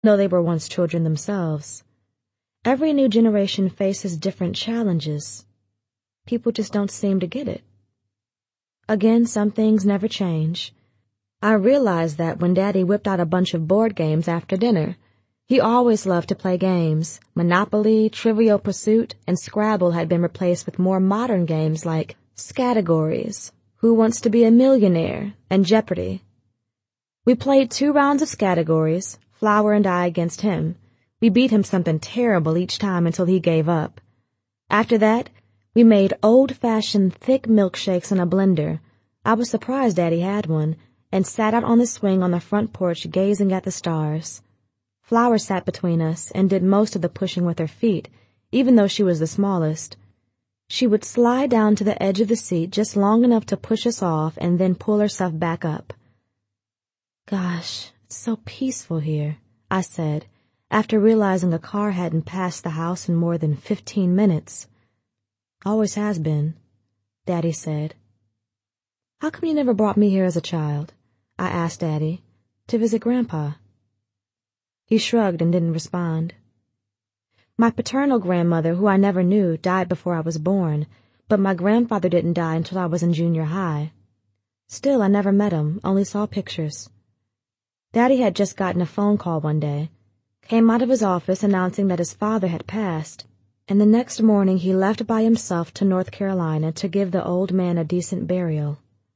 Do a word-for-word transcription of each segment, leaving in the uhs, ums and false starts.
though they were once children themselves. Every new generation faces different challenges. People just don't seem to get it. Again, some things never change. I realized that when Daddy whipped out a bunch of board games after dinner. He always loved to play games. Monopoly, Trivial Pursuit, and Scrabble had been replaced with more modern games like Scattergories, Who Wants to Be a Millionaire, and Jeopardy! We played two rounds of Scattergories, Flower and I against him. We beat him something terrible each time until he gave up. After that, we made old-fashioned thick milkshakes in a blender. I was surprised Daddy had one, and sat out on the swing on the front porch gazing at the stars. Flower sat between us and did most of the pushing with her feet, even though she was the smallest. She would slide down to the edge of the seat just long enough to push us off and then pull herself back up. "Gosh, it's so peaceful here," I said, after realizing a car hadn't passed the house in more than fifteen minutes. "Always has been," Daddy said. "How come you never brought me here as a child?" I asked Daddy. "To visit Grandpa." He shrugged and didn't respond. My paternal grandmother, who I never knew, died before I was born, but my grandfather didn't die until I was in junior high. Still, I never met him, only saw pictures. Daddy had just gotten a phone call one day, came out of his office announcing that his father had passed, and the next morning he left by himself to North Carolina to give the old man a decent burial.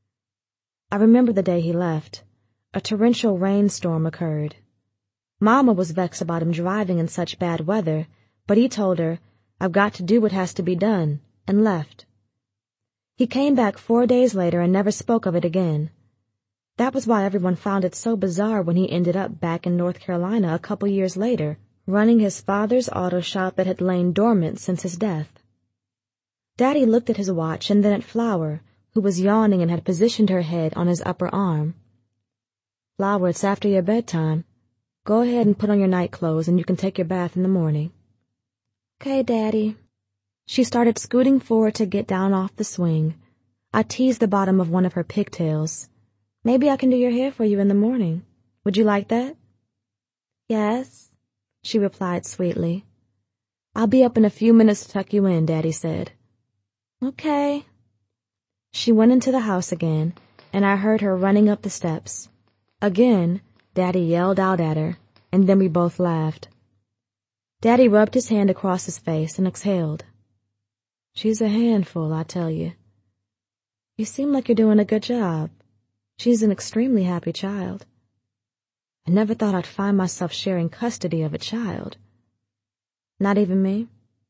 I remember the day he left. A torrential rainstorm occurred. Mama was vexed about him driving in such bad weather, but he told her, "I've got to do what has to be done," and left. He came back four days later and never spoke of it again. That was why everyone found it so bizarre when he ended up back in North Carolina a couple years later, running his father's auto shop that had lain dormant since his death. Daddy looked at his watch and then at Flower, who was yawning and had positioned her head on his upper arm. "Flower, it's after your bedtime. Go ahead and put on your night clothes and you can take your bath in the morning." "Okay, Daddy." She started scooting forward to get down off the swing. I teased the bottom of one of her pigtails. "Maybe I can do your hair for you in the morning. Would you like that?" "Yes," she replied sweetly. "I'll be up in a few minutes to tuck you in," Daddy said. "Okay." She went into the house again, and I heard her running up the steps. Again, Daddy yelled out at her, and then we both laughed. Daddy rubbed his hand across his face and exhaled. "She's a handful, I tell you." "You seem like you're doing a good job. She's an extremely happy child." "I never thought I'd find myself sharing custody of a child." "Not even me?"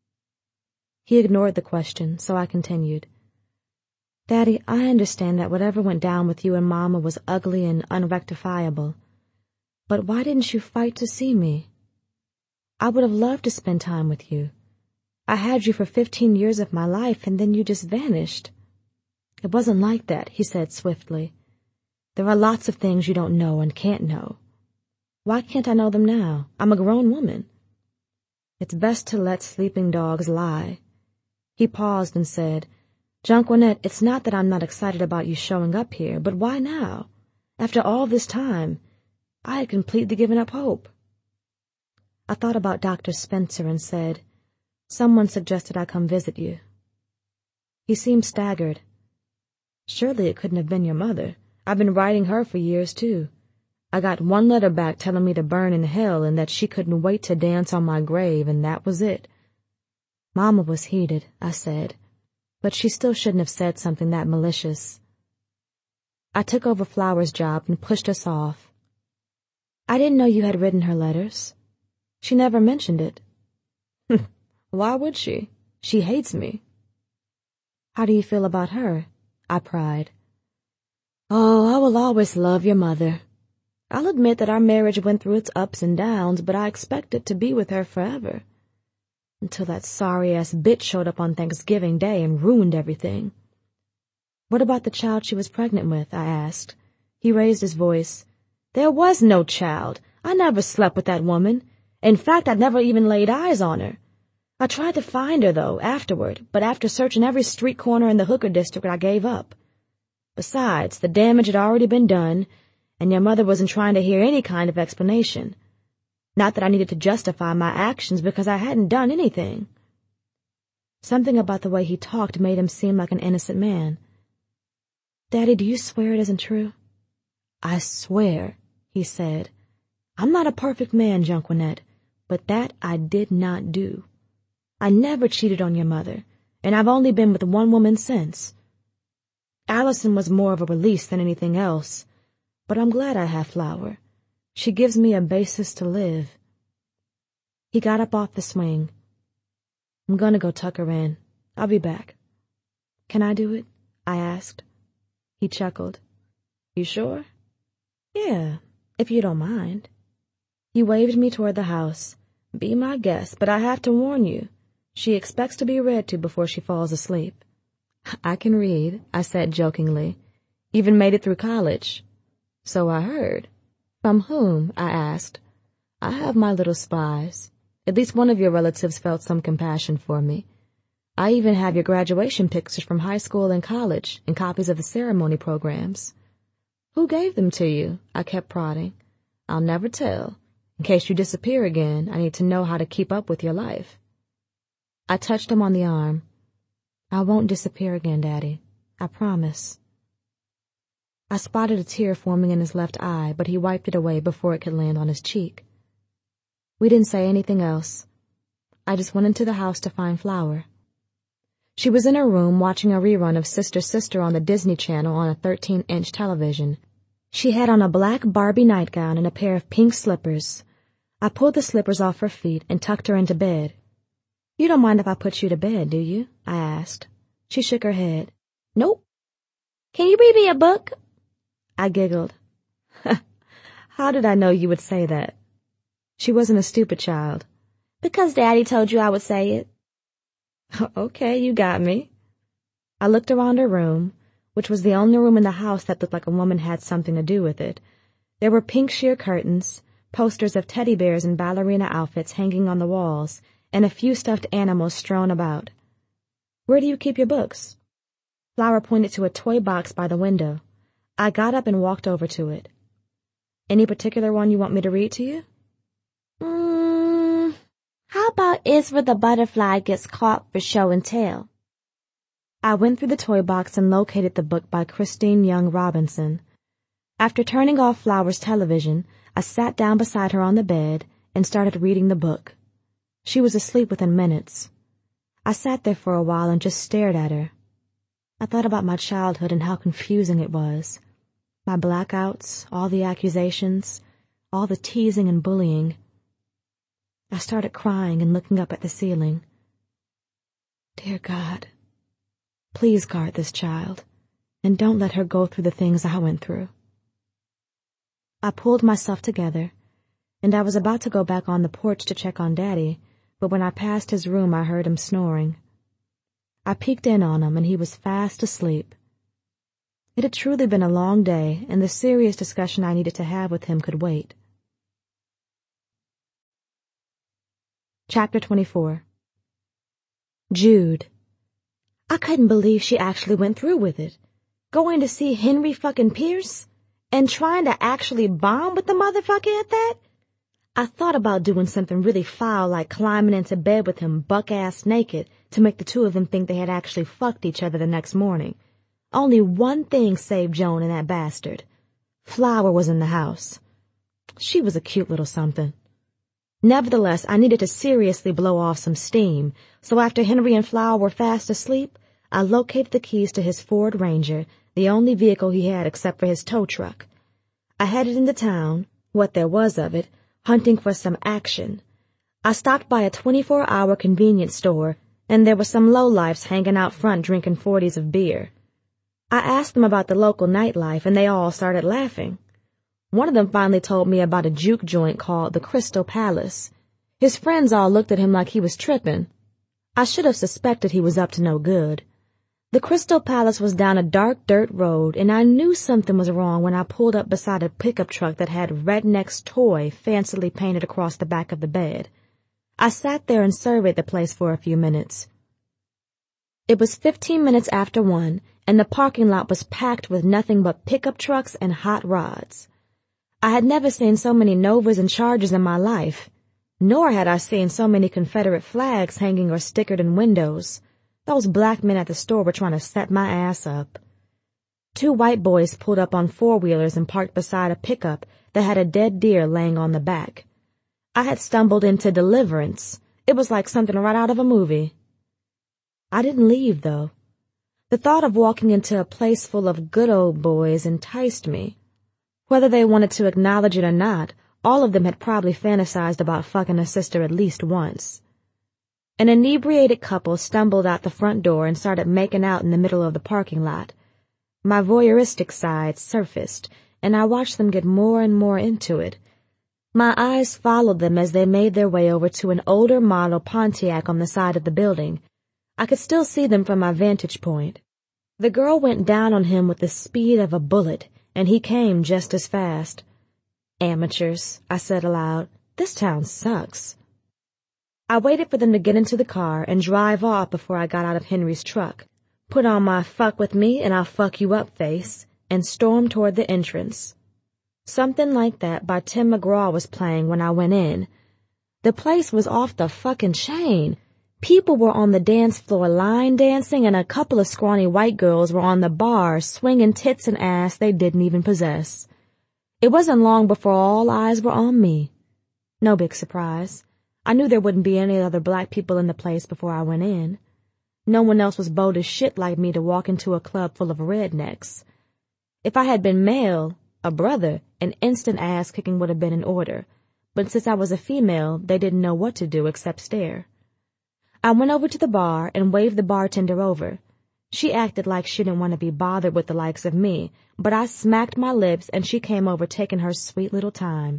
He ignored the question, so I continued. "Daddy, I understand that whatever went down with you and Mama was ugly and unrectifiable. But why didn't you fight to see me? I would have loved to spend time with you. I had you for fifteen years of my life, and then you just vanished." "It wasn't like that," he said swiftly. "There are lots of things you don't know and can't know. Why can't I know them now? I'm a grown woman." "It's best to let sleeping dogs lie." He paused and said, "Junquinette, it's not that I'm not excited about you showing up here, but why now? After all this time, I had completely given up hope." I thought about Doctor Spencer and said, "Someone suggested I come visit you." He seemed staggered. "Surely it couldn't have been your mother. I've been writing her for years, too. I got one letter back telling me to burn in hell and that she couldn't wait to dance on my grave, and that was it." "Mama was heated," I said, "but she still shouldn't have said something that malicious." I took over Flower's job and pushed us off. "I didn't know you had written her letters. She never mentioned it." "Why would she? She hates me." "How do you feel about her?" I pried. "Oh, I will always love your mother. I'll admit that our marriage went through its ups and downs, but I expected to be with her forever. Until that sorry-ass bitch showed up on Thanksgiving Day and ruined everything." "What about the child she was pregnant with?" I asked. He raised his voice. "There was no child. I never slept with that woman. In fact, I'd never even laid eyes on her. I tried to find her, though, afterward, but after searching every street corner in the hooker district, I gave up. Besides, the damage had already been done, and your mother wasn't trying to hear any kind of explanation. Not that I needed to justify my actions because I hadn't done anything. Something about the way he talked made him seem like an innocent man. Daddy, do you swear it isn't true? I swear, he said. I'm not a perfect man, Junquinette, but that I did not do. I never cheated on your mother, and I've only been with one woman since. Allison was more of a release than anything else, but I'm glad I have Flower. She gives me a basis to live. He got up off the swing. I'm gonna go tuck her in. I'll be back. Can I do it? I asked. He chuckled. You sure? Yeah, if you don't mind. He waved me toward the house. Be my guest, but I have to warn you. She expects to be read to before she falls asleep. I can read, I said jokingly. Even made it through college. So I heard. From whom? I asked. I have my little spies. At least one of your relatives felt some compassion for me. I even have your graduation pictures from high school and college and copies of the ceremony programs. Who gave them to you? I kept prodding. I'll never tell. In case you disappear again, I need to know how to keep up with your life. I touched him on the arm. I won't disappear again, Daddy. I promise. I spotted a tear forming in his left eye, but he wiped it away before it could land on his cheek. We didn't say anything else. I just went into the house to find Flower. She was in her room watching a rerun of Sister Sister on the Disney Channel on a thirteen-inch television. She had on a black Barbie nightgown and a pair of pink slippers. I pulled the slippers off her feet and tucked her into bed. You don't mind if I put you to bed, do you? I asked. She shook her head. Nope. Can you read me a book? I giggled. How did I know you would say that? She wasn't a stupid child. Because Daddy told you I would say it. Okay, you got me. I looked around her room, which was the only room in the house that looked like a woman had something to do with it. There were pink sheer curtains, posters of teddy bears in ballerina outfits hanging on the walls, and a few stuffed animals strewn about. Where do you keep your books? Flower pointed to a toy box by the window. I got up and walked over to it. Any particular one you want me to read to you? Mm, how about Isra the Butterfly Gets Caught for Show and Tell? I went through the toy box and located the book by Christine Young Robinson. After turning off Flower's television, I sat down beside her on the bed and started reading the book. She was asleep within minutes. I sat there for a while and just stared at her. I thought about my childhood and how confusing it was. My blackouts, all the accusations, all the teasing and bullying. I started crying and looking up at the ceiling. Dear God, please guard this child, and don't let her go through the things I went through. I pulled myself together, and I was about to go back on the porch to check on Daddy, but when I passed his room I heard him snoring. I peeked in on him, and he was fast asleep. It had truly been a long day, and the serious discussion I needed to have with him could wait. Chapter twenty-four. Jude. I couldn't believe she actually went through with it. Going to see Henry fucking Pierce? And trying to actually bond with the motherfucker at that? I thought about doing something really foul like climbing into bed with him buck-ass naked to make the two of them think they had actually fucked each other the next morning. Only one thing saved Joan and that bastard. Flower was in the house. She was a cute little something. Nevertheless, I needed to seriously blow off some steam, so after Henry and Flower were fast asleep, I located the keys to his Ford Ranger, the only vehicle he had except for his tow truck. I headed into town, what there was of it, hunting for some action. I stopped by a twenty-four hour convenience store, and there were some lowlifes hanging out front drinking forties of beer. I asked them about the local nightlife, and they all started laughing. One of them finally told me about a juke joint called the Crystal Palace. His friends all looked at him like he was tripping. I should have suspected he was up to no good. The Crystal Palace was down a dark dirt road, and I knew something was wrong when I pulled up beside a pickup truck that had Redneck's Toy fancily painted across the back of the bed. I sat there and surveyed the place for a few minutes. It was fifteen minutes after one, and the parking lot was packed with nothing but pickup trucks and hot rods. I had never seen so many Novas and Chargers in my life. Nor had I seen so many Confederate flags hanging or stickered in windows. Those black men at the store were trying to set my ass up. Two white boys pulled up on four-wheelers and parked beside a pickup that had a dead deer laying on the back. I had stumbled into Deliverance. It was like something right out of a movie. I didn't leave, though. The thought of walking into a place full of good old boys enticed me. Whether they wanted to acknowledge it or not, all of them had probably fantasized about fucking a sister at least once. An inebriated couple stumbled out the front door and started making out in the middle of the parking lot. My voyeuristic side surfaced, and I watched them get more and more into it. My eyes followed them as they made their way over to an older model Pontiac on the side of the building. I could still see them from my vantage point. The girl went down on him with the speed of a bullet, and he came just as fast. Amateurs, I said aloud. This town sucks. I waited for them to get into the car and drive off before I got out of Henry's truck, put on my fuck with me and I'll fuck you up face, and stormed toward the entrance. Something Like That by Tim McGraw was playing when I went in. The place was off the fucking chain. People were on the dance floor line dancing, and a couple of scrawny white girls were on the bar swinging tits and ass they didn't even possess. It wasn't long before all eyes were on me. No big surprise. I knew there wouldn't be any other black people in the place before I went in. No one else was bold as shit like me to walk into a club full of rednecks. If I had been male, a brother, an instant ass-kicking would have been in order. But since I was a female, they didn't know what to do except stare. I went over to the bar and waved the bartender over. She acted like she didn't want to be bothered with the likes of me, but I smacked my lips and she came over taking her sweet little time.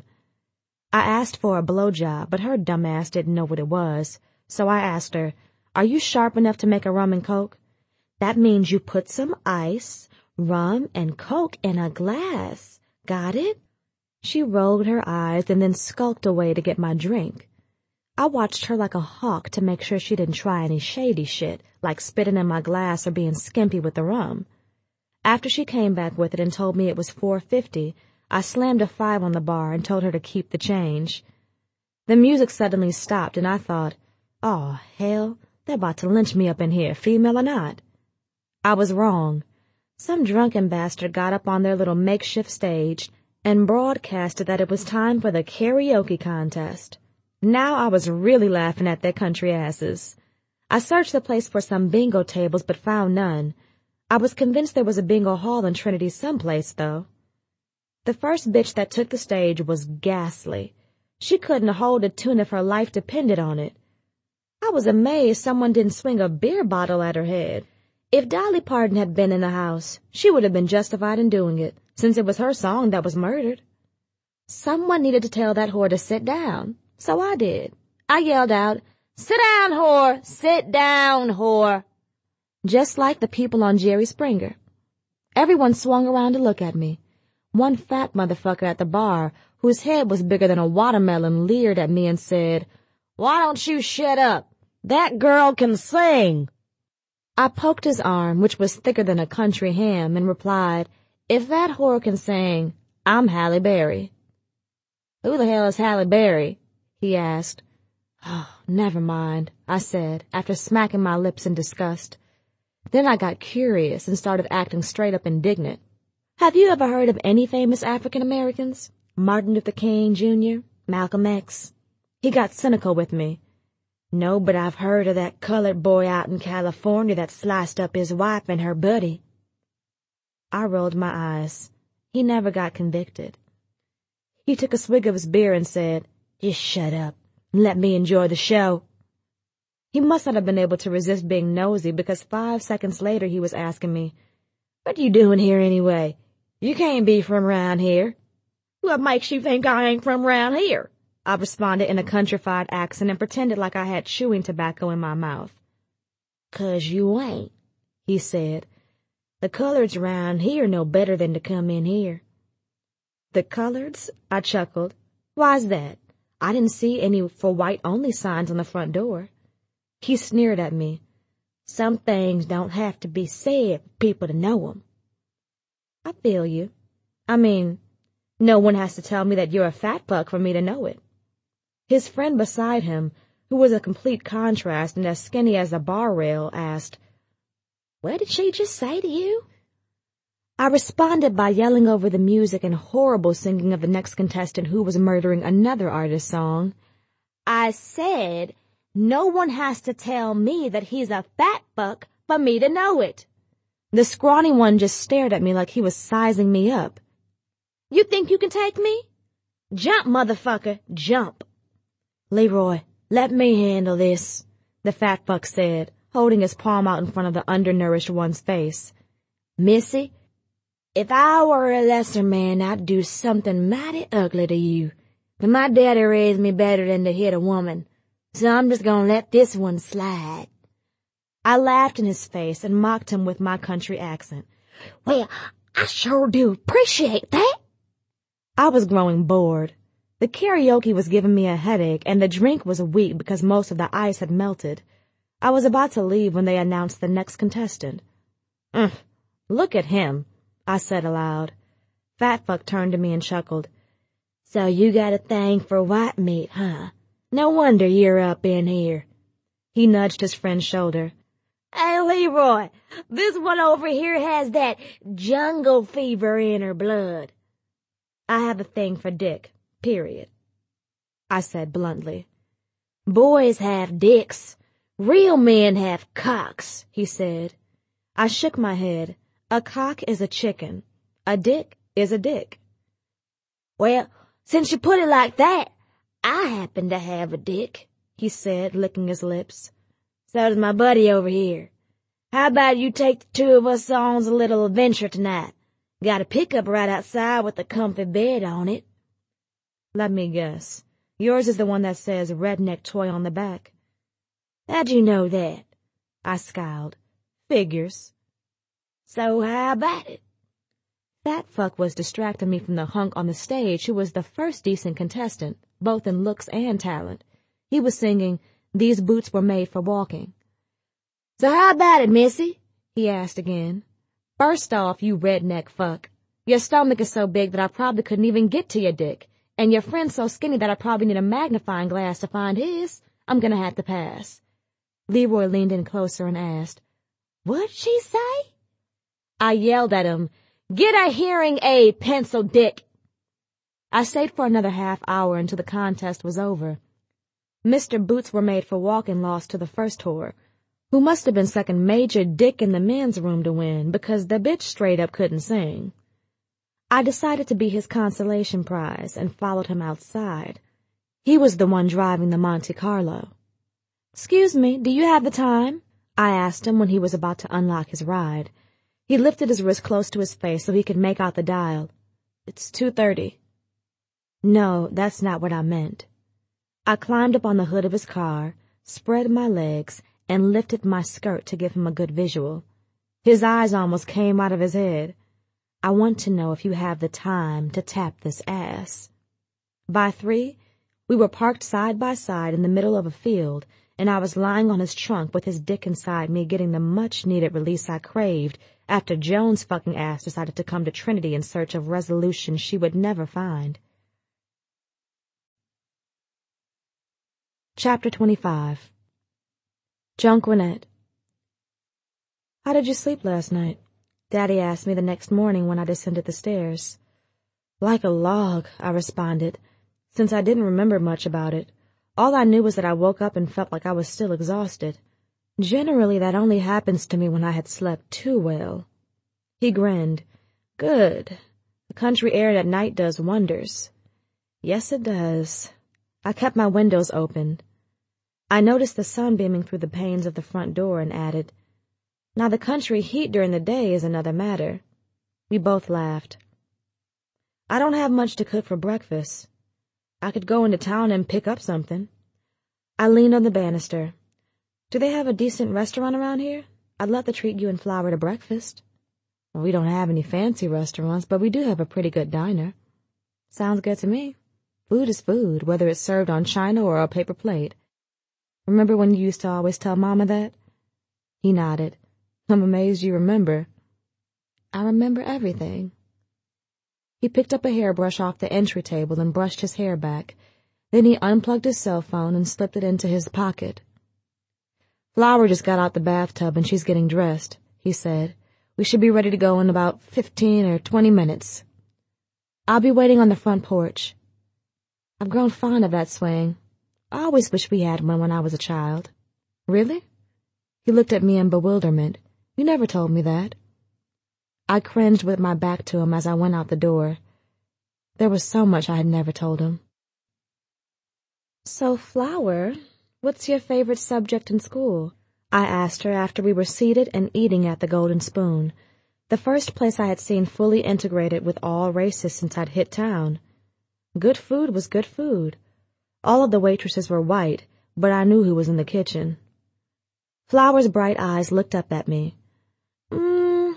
I asked for a blowjob, but her dumb ass didn't know what it was, so I asked her, "Are you sharp enough to make a rum and coke?" "That means you put some ice, rum, and coke in a glass. Got it?" She rolled her eyes and then skulked away to get my drink. I watched her like a hawk to make sure she didn't try any shady shit, like spitting in my glass or being skimpy with the rum. After she came back with it and told me it was four fifty, I slammed a five on the bar and told her to keep the change. The music suddenly stopped, and I thought, oh, hell, they're about to lynch me up in here, female or not. I was wrong. Some drunken bastard got up on their little makeshift stage and broadcasted that it was time for the karaoke contest. Now I was really laughing at their country asses. I searched the place for some bingo tables but found none. I was convinced there was a bingo hall in Trinity someplace, though. The first bitch that took the stage was ghastly. She couldn't hold a tune if her life depended on it. I was amazed someone didn't swing a beer bottle at her head. If Dolly Parton had been in the house, she would have been justified in doing it, since it was her song that was murdered. Someone needed to tell that whore to sit down. So I did. I yelled out, "Sit down, whore! Sit down, whore!" Just like the people on Jerry Springer. Everyone swung around to look at me. One fat motherfucker at the bar, whose head was bigger than a watermelon, leered at me and said, "Why don't you shut up? That girl can sing." I poked his arm, which was thicker than a country ham, and replied, "If that whore can sing, I'm Halle Berry." "Who the hell is Halle Berry?" he asked. "Oh, never mind," I said, after smacking my lips in disgust. Then I got curious and started acting straight up indignant. "Have you ever heard of any famous African Americans? Martin Luther King, Junior, Malcolm X?" He got cynical with me. "No, but I've heard of that colored boy out in California that sliced up his wife and her buddy." I rolled my eyes. He never got convicted. He took a swig of his beer and said, "Just shut up and let me enjoy the show." He must not have been able to resist being nosy, because five seconds later he was asking me, "What you doing here anyway? You can't be from round here." "What makes you think I ain't from round here?" I responded in a countrified accent and pretended like I had chewing tobacco in my mouth. "'Cause you ain't," he said. "The coloreds round here know better than to come in here." "The coloreds?" I chuckled. "Why's that? I didn't see any for white-only signs on the front door." He sneered at me. "Some things don't have to be said for people to know 'em." "I feel you. I mean, no one has to tell me that you're a fat fuck for me to know it." His friend beside him, who was a complete contrast and as skinny as a bar rail, asked, "What did she just say to you?" I responded by yelling over the music and horrible singing of the next contestant who was murdering another artist's song. I said, "No one has to tell me that he's a fat fuck for me to know it." The scrawny one just stared at me like he was sizing me up. "You think you can take me? Jump, motherfucker, jump." "Leroy, let me handle this," the fat fuck said, holding his palm out in front of the undernourished one's face. "Missy, if I were a lesser man, I'd do something mighty ugly to you. But my daddy raised me better than to hit a woman, so I'm just gonna let this one slide." I laughed in his face and mocked him with my country accent. "Well, I sure do appreciate that." I was growing bored. The karaoke was giving me a headache, and the drink was weak because most of the ice had melted. I was about to leave when they announced the next contestant. "Mm, look at him," I said aloud. Fat fuck turned to me and chuckled. "So you got a thing for white meat, huh? No wonder you're up in here." He nudged his friend's shoulder. "Hey, Leroy, this one over here has that jungle fever in her blood." "I have a thing for dick, period," I said bluntly. "Boys have dicks. Real men have cocks," he said. I shook my head. A cock is a chicken. A dick is a dick. "Well, since you put it like that, I happen to have a dick," he said, licking his lips. "So does my buddy over here. How about you take the two of us on a little adventure tonight? Got a pickup right outside with a comfy bed on it." "Let me guess. Yours is the one that says redneck toy on the back." "How'd you know that?" I scowled. "Figures." "So how about it?" Fat fuck was distracting me from the hunk on the stage who was the first decent contestant, both in looks and talent. He was singing, "These Boots Were Made for Walking." "So how about it, Missy?" he asked again. "First off, you redneck fuck, your stomach is so big that I probably couldn't even get to your dick, and your friend's so skinny that I probably need a magnifying glass to find his. I'm gonna have to pass." Leroy leaned in closer and asked, "What'd she say?" I yelled at him, "Get a hearing aid, pencil dick." I stayed for another half hour until the contest was over. Mister Boots Were Made for Walking lost to the first whore, who must have been sucking major dick in the men's room to win because the bitch straight up couldn't sing. I decided to be his consolation prize and followed him outside. He was the one driving the Monte Carlo. "Excuse me, do you have the time?" I asked him when he was about to unlock his ride. He lifted his wrist close to his face so he could make out the dial. "It's two thirty. "No, that's not what I meant." I climbed up on the hood of his car, spread my legs, and lifted my skirt to give him a good visual. His eyes almost came out of his head. "I want to know if you have the time to tap this ass." By three, we were parked side by side in the middle of a field, and I was lying on his trunk with his dick inside me getting the much-needed release I craved after Joan's fucking ass decided to come to Trinity in search of resolution she would never find. Chapter twenty-five. John Gwinnett. "How did you sleep last night?" Daddy asked me the next morning when I descended the stairs. "Like a log," I responded, since I didn't remember much about it. All I knew was that I woke up and felt like I was still exhausted. Generally, that only happens to me when I had slept too well. He grinned. "Good. The country air at night does wonders." "Yes, it does." I kept my windows open. I noticed the sun beaming through the panes of the front door and added, "Now the country heat during the day is another matter." We both laughed. "I don't have much to cook for breakfast. I could go into town and pick up something." I leaned on the banister. "Do they have a decent restaurant around here? I'd love to treat you and Flower to breakfast." "Well, we don't have any fancy restaurants, but we do have a pretty good diner." "Sounds good to me. Food is food, whether it's served on china or a paper plate. Remember when you used to always tell Mama that?" He nodded. "I'm amazed you remember." "I remember everything." He picked up a hairbrush off the entry table and brushed his hair back. Then he unplugged his cell phone and slipped it into his pocket. Flower just got out the bathtub and she's getting dressed, he said. We should be ready to go in about fifteen or twenty minutes. I'll be waiting on the front porch. I've grown fond of that swing. I always wished we had one when I was a child. Really? He looked at me in bewilderment. You never told me that. I cringed with my back to him as I went out the door. There was so much I had never told him. So, Flower, what's your favorite subject in school? I asked her after we were seated and eating at the Golden Spoon, the first place I had seen fully integrated with all races since I'd hit town. Good food was good food. All of the waitresses were white, but I knew who was in the kitchen. Flower's bright eyes looked up at me. Mm,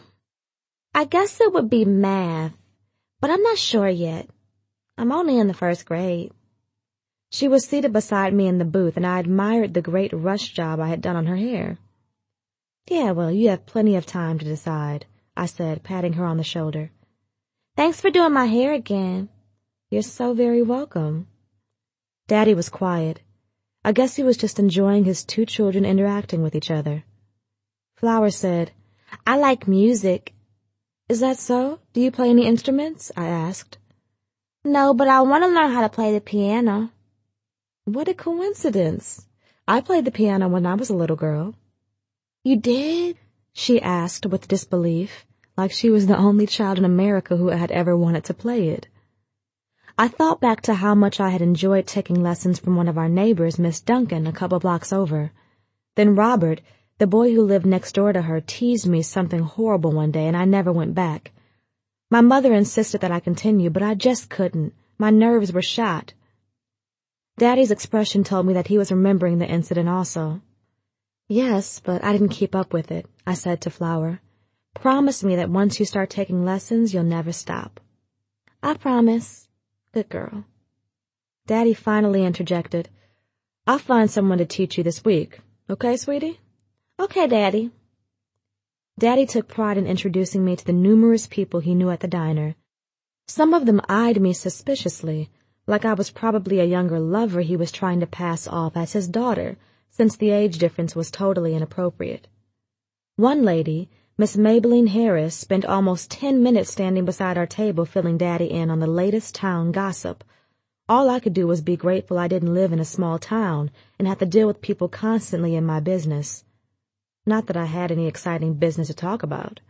I guess it would be math, but I'm not sure yet. I'm only in the first grade. She was seated beside me in the booth, and I admired the great rush job I had done on her hair. Yeah, well, you have plenty of time to decide, I said, patting her on the shoulder. Thanks for doing my hair again. You're so very welcome. Daddy was quiet. I guess he was just enjoying his two children interacting with each other. Flower said, I like music. Is that so? Do you play any instruments? I asked. No, but I want to learn how to play the piano. What a coincidence. I played the piano when I was a little girl. You did? She asked with disbelief, like she was the only child in America who had ever wanted to play it. I thought back to how much I had enjoyed taking lessons from one of our neighbors, Miss Duncan, a couple blocks over. Then Robert, the boy who lived next door to her, teased me something horrible one day, and I never went back. My mother insisted that I continue, but I just couldn't. My nerves were shot. Daddy's expression told me that he was remembering the incident also. Yes, but I didn't keep up with it, I said to Flower. Promise me that once you start taking lessons, you'll never stop. I promise. Good girl. Daddy finally interjected. I'll find someone to teach you this week. Okay, sweetie? Okay, Daddy. Daddy took pride in introducing me to the numerous people he knew at the diner. Some of them eyed me suspiciously, like I was probably a younger lover he was trying to pass off as his daughter, since the age difference was totally inappropriate. One lady, Miss Maybelline Harris, spent almost ten minutes standing beside our table filling Daddy in on the latest town gossip. All I could do was be grateful I didn't live in a small town and have to deal with people constantly in my business. Not that I had any exciting business to talk about.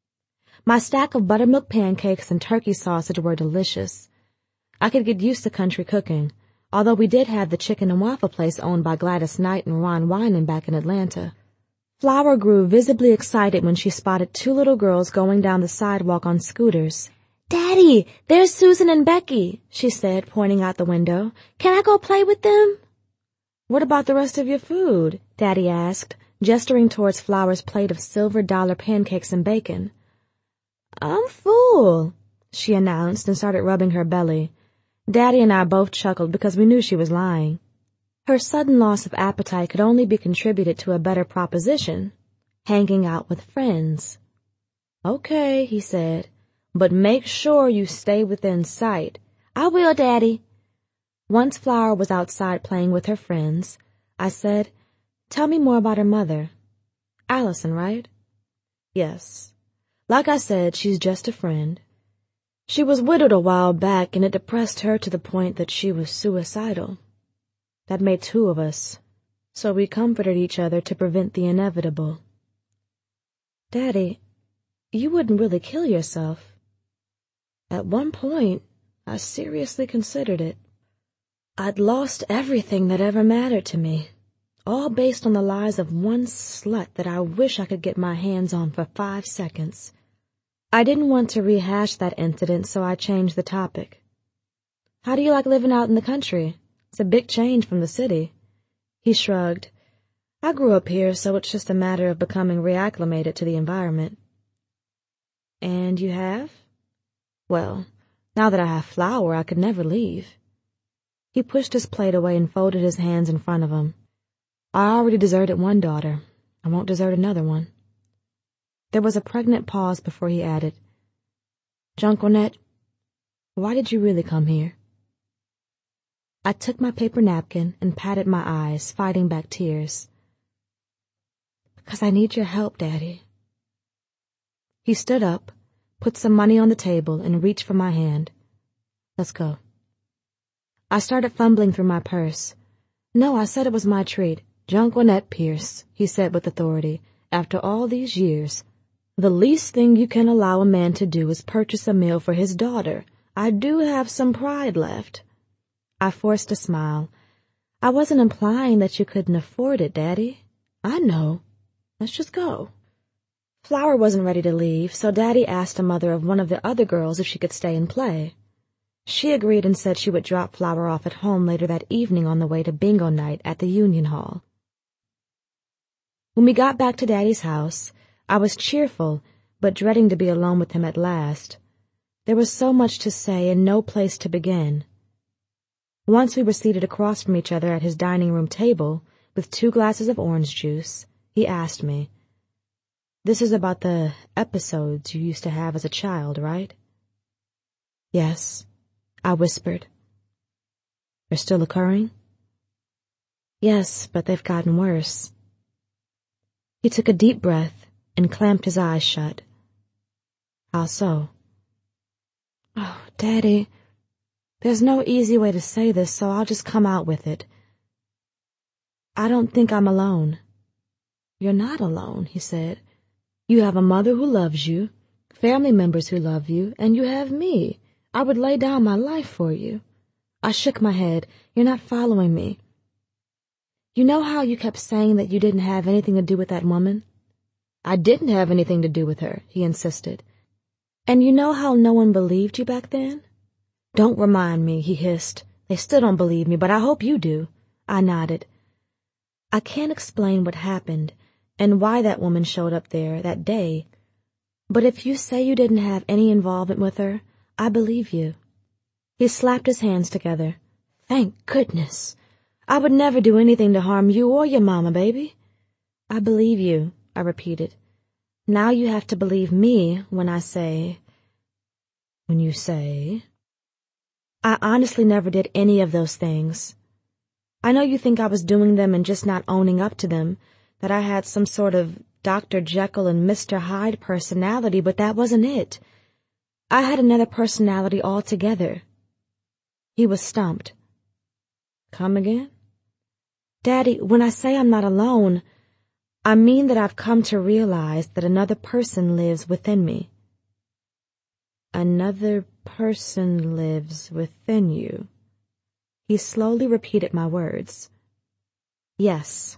My stack of buttermilk pancakes and turkey sausage were delicious. I could get used to country cooking, although we did have the chicken and waffle place owned by Gladys Knight and Ron Wyman back in Atlanta. Flower grew visibly excited when she spotted two little girls going down the sidewalk on scooters. Daddy, there's Susan and Becky, she said, pointing out the window. Can I go play with them? What about the rest of your food? Daddy asked, gesturing towards Flower's plate of silver dollar pancakes and bacon. I'm full, she announced and started rubbing her belly. Daddy and I both chuckled because we knew she was lying. Her sudden loss of appetite could only be contributed to a better proposition, hanging out with friends. Okay, he said, but make sure you stay within sight. I will, Daddy. Once Flower was outside playing with her friends, I said, tell me more about her mother. Allison, right? Yes. Like I said, she's just a friend. She was widowed a while back, and it depressed her to the point that she was suicidal. That made two of us, so we comforted each other to prevent the inevitable. Daddy, you wouldn't really kill yourself. At one point, I seriously considered it. I'd lost everything that ever mattered to me, all based on the lies of one slut that I wish I could get my hands on for five seconds. I didn't want to rehash that incident, so I changed the topic. How do you like living out in the country? It's a big change from the city. He shrugged. I grew up here, so it's just a matter of becoming reacclimated to the environment. And you have? Well, now that I have Flower, I could never leave. He pushed his plate away and folded his hands in front of him. I already deserted one daughter. I won't desert another one. There was a pregnant pause before he added, Junkonette, why did you really come here? I took my paper napkin and patted my eyes, fighting back tears. Because I need your help, Daddy. He stood up, put some money on the table, and reached for my hand. Let's go. I started fumbling through my purse. No, I said it was my treat. Junquinette Pierce, he said with authority, after all these years. The least thing you can allow a man to do is purchase a meal for his daughter. I do have some pride left. I forced a smile. I wasn't implying that you couldn't afford it, Daddy. I know. Let's just go. Flower wasn't ready to leave, so Daddy asked the mother of one of the other girls if she could stay and play. She agreed and said she would drop Flower off at home later that evening on the way to bingo night at the Union Hall. When we got back to Daddy's house, I was cheerful, but dreading to be alone with him at last. There was so much to say and no place to begin. Once we were seated across from each other at his dining room table, with two glasses of orange juice, he asked me, "This is about the episodes you used to have as a child, right?" "Yes," I whispered. "They're still occurring?" "Yes, but they've gotten worse." He took a deep breath and clamped his eyes shut. "How so?" "Oh, Daddy, there's no easy way to say this, so I'll just come out with it. I don't think I'm alone." "You're not alone," he said. "You have a mother who loves you, family members who love you, and you have me. I would lay down my life for you." I shook my head. "You're not following me. You know how you kept saying that you didn't have anything to do with that woman?" "I didn't have anything to do with her," he insisted. "And you know how no one believed you back then?" "Don't remind me," he hissed. "They still don't believe me, but I hope you do." I nodded. "I can't explain what happened and why that woman showed up there that day, but if you say you didn't have any involvement with her, I believe you." He slapped his hands together. "Thank goodness. I would never do anything to harm you or your mama, baby." "I believe you," I repeated. "Now you have to believe me when I say—" "When you say—" "I honestly never did any of those things. I know you think I was doing them and just not owning up to them, that I had some sort of Doctor Jekyll and Mister Hyde personality, but that wasn't it. I had another personality altogether." He was stumped. "Come again?" "Daddy, when I say I'm not alone, I mean that I've come to realize that another person lives within me." "Another person lives within you." He slowly repeated my words. "Yes."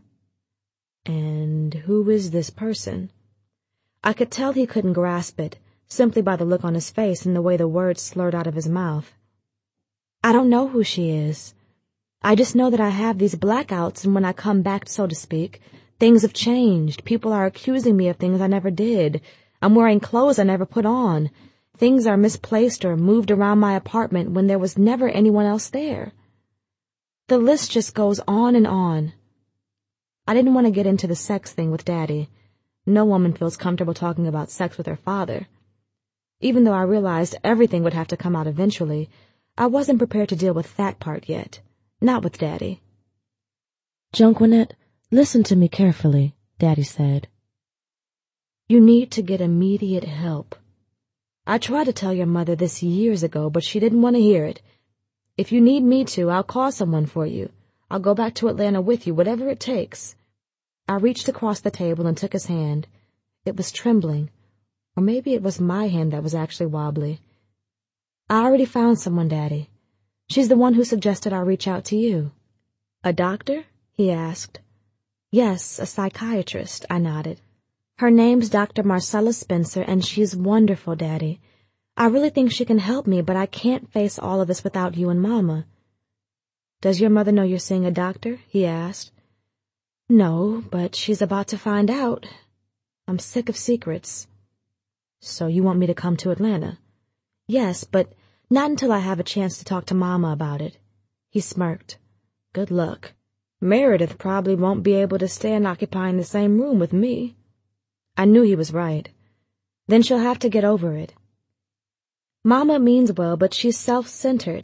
"And who is this person?" I could tell he couldn't grasp it, simply by the look on his face and the way the words slurred out of his mouth. "I don't know who she is. I just know that I have these blackouts, and when I come back, so to speak, things have changed. People are accusing me of things I never did. I'm wearing clothes I never put on. Things are misplaced or moved around my apartment when there was never anyone else there. The list just goes on and on." I didn't want to get into the sex thing with Daddy. No woman feels comfortable talking about sex with her father. Even though I realized everything would have to come out eventually, I wasn't prepared to deal with that part yet. Not with Daddy. "Junquinette, listen to me carefully," Daddy said. "You need to get immediate help. I tried to tell your mother this years ago, but she didn't want to hear it. If you need me to, I'll call someone for you. I'll go back to Atlanta with you, whatever it takes." I reached across the table and took his hand. It was trembling, or maybe it was my hand that was actually wobbly. "I already found someone, Daddy. She's the one who suggested I reach out to you." "A doctor?" he asked. "Yes, a psychiatrist," I nodded. "Her name's Doctor Marcella Spencer, and she's wonderful, Daddy. I really think she can help me, but I can't face all of this without you and Mama." "Does your mother know you're seeing a doctor?" he asked. "No, but she's about to find out. I'm sick of secrets." "So you want me to come to Atlanta?" "Yes, but not until I have a chance to talk to Mama about it." He smirked. "Good luck. Meredith probably won't be able to stand occupying the same room with me." I knew he was right. "Then she'll have to get over it." "Mama means well, but she's self-centered,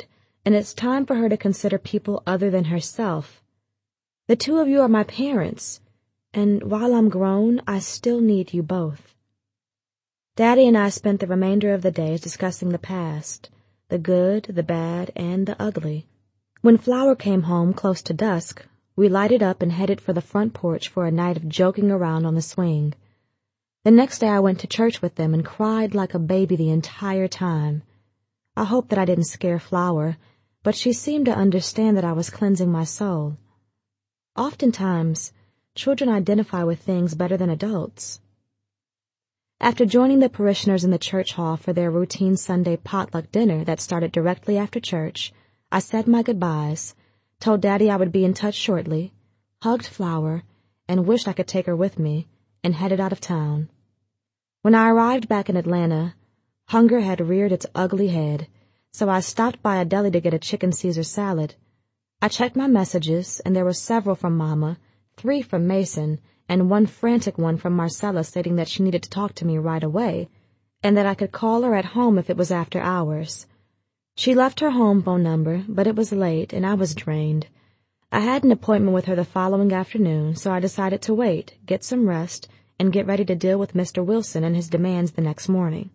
and it's time for her to consider people other than herself. The two of you are my parents, and while I'm grown, I still need you both. Daddy and I spent the remainder of the days discussing the past, the good, the bad, and the ugly. When Flower came home close to dusk, we lighted up and headed for the front porch for a night of joking around on the swing. The next day I went to church with them and cried like a baby the entire time. I hoped that I didn't scare Flower, but she seemed to understand that I was cleansing my soul. Oftentimes, children identify with things better than adults. After joining the parishioners in the church hall for their routine Sunday potluck dinner that started directly after church, I said my goodbyes, told Daddy I would be in touch shortly, hugged Flower, and wished I could take her with me, and headed out of town. When I arrived back in Atlanta, hunger had reared its ugly head, so I stopped by a deli to get a chicken Caesar salad. I checked my messages, and there were several from Mama, three from Mason, and one frantic one from Marcella stating that she needed to talk to me right away, and that I could call her at home if it was after hours. She left her home phone number, but it was late, and I was drained. I had an appointment with her the following afternoon, so I decided to wait, get some rest, and get ready to deal with Mister Wilson and his demands the next morning.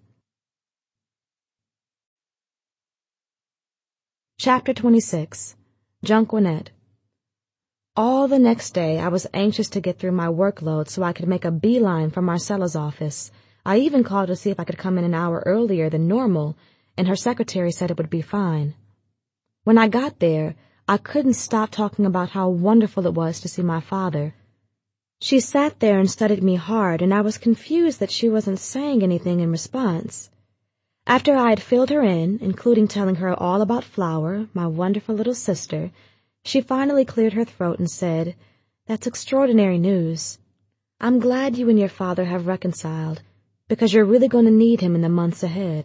Chapter twenty-six. Junquinette. All the next day I was anxious to get through my workload so I could make a beeline for Marcella's office. I even called to see if I could come in an hour earlier than normal, and her secretary said it would be fine. When I got there, I couldn't stop talking about how wonderful it was to see my father. She sat there and studied me hard, and I was confused that she wasn't saying anything in response. After I had filled her in, including telling her all about Flower, my wonderful little sister, she finally cleared her throat and said, "That's extraordinary news. I'm glad you and your father have reconciled, because you're really going to need him in the months ahead."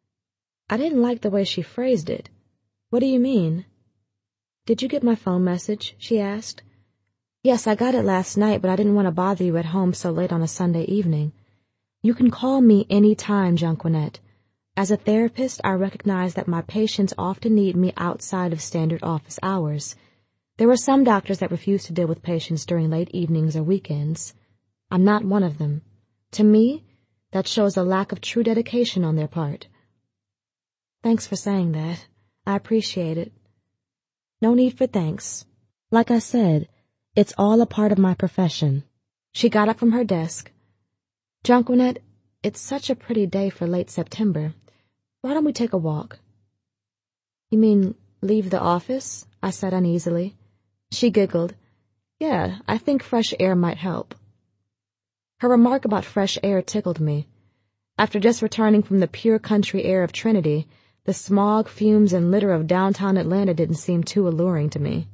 I didn't like the way she phrased it. "What do you mean?" "Did you get my phone message?" she asked. "Yes, I got it last night, but I didn't want to bother you at home so late on a Sunday evening. You can call me any time, Junquinette. As a therapist, I recognize that my patients often need me outside of standard office hours. There are some doctors that refuse to deal with patients during late evenings or weekends. I'm not one of them. To me, that shows a lack of true dedication on their part." "Thanks for saying that. I appreciate it." "No need for thanks. Like I said, it's all a part of my profession." She got up from her desk. "Junquinette, it's such a pretty day for late September. Why don't we take a walk?" "You mean leave the office?" I said uneasily. She giggled. "Yeah, I think fresh air might help." Her remark about fresh air tickled me. After just returning from the pure country air of Trinity, the smog, fumes, and litter of downtown Atlanta didn't seem too alluring to me.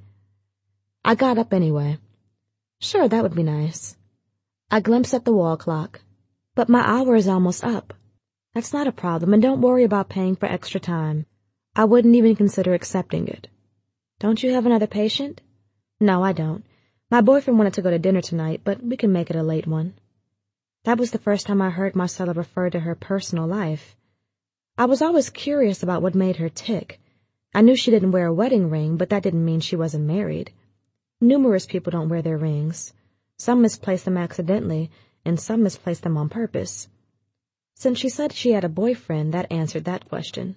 I got up anyway. Sure, that would be nice. I glimpsed at the wall clock. "But my hour is almost up." "That's not a problem, and don't worry about paying for extra time. I wouldn't even consider accepting it." "Don't you have another patient?" "No, I don't. My boyfriend wanted to go to dinner tonight, but we can make it a late one." That was the first time I heard Marcella refer to her personal life. I was always curious about what made her tick. I knew she didn't wear a wedding ring, but that didn't mean she wasn't married. Numerous people don't wear their rings. Some misplace them accidentally, and some misplace them on purpose. Since she said she had a boyfriend, that answered that question.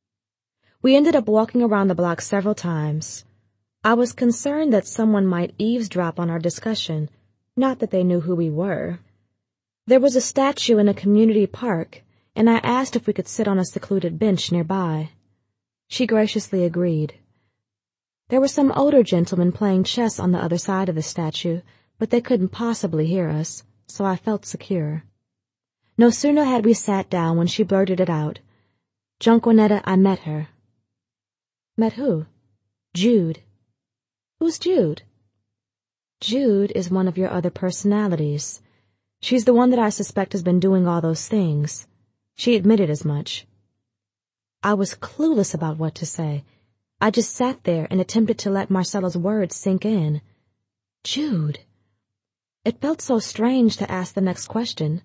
We ended up walking around the block several times. I was concerned that someone might eavesdrop on our discussion, not that they knew who we were. There was a statue in a community park, and I asked if we could sit on a secluded bench nearby. She graciously agreed. There were some older gentlemen playing chess on the other side of the statue, but they couldn't possibly hear us, so I felt secure. No sooner had we sat down when she blurted it out. "Junquinetta, I met her." "Met who?" "Jude." "Who's Jude?" "Jude is one of your other personalities. She's the one that I suspect has been doing all those things. She admitted as much." I was clueless about what to say. I just sat there and attempted to let Marcella's words sink in. Jude. It felt so strange to ask the next question.